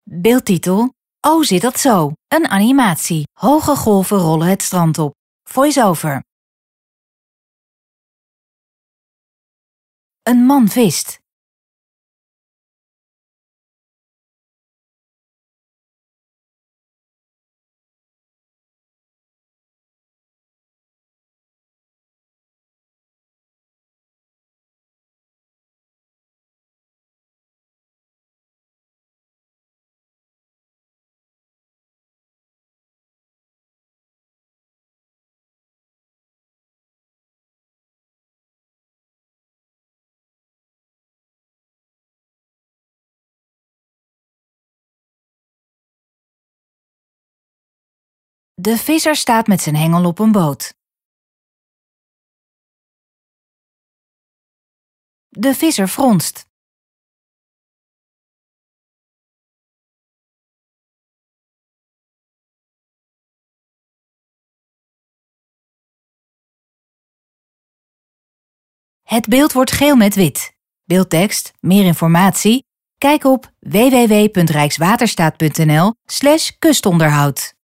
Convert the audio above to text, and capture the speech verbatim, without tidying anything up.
Beeldtitel: Oh, zit dat zo? Een animatie. Hoge golven rollen het strand op. Voice-over. Een man vist. De visser staat met zijn hengel op een boot. De visser fronst. Het beeld wordt geel met wit. Beeldtekst, meer informatie? Kijk op w w w punt rijkswaterstaat punt n l slash kustonderhoud.